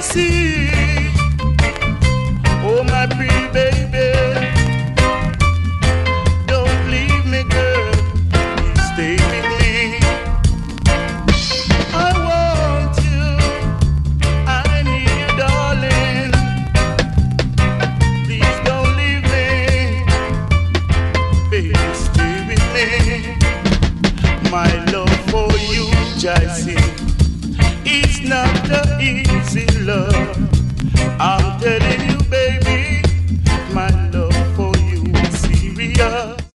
see. Oh, my pretty baby, don't leave me, girl. Stay with me. I want you. I need you, darling. Please don't leave me. Baby, stay with me. My love for you, Jaisi, it's not the easy love.